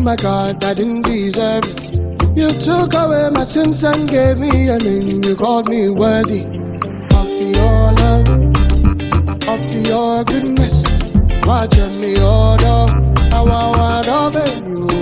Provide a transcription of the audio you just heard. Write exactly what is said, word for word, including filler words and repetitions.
my God, I didn't deserve it. You took away my sins and gave me a name. You called me worthy of your love, of your goodness. Watch me order, I want to you.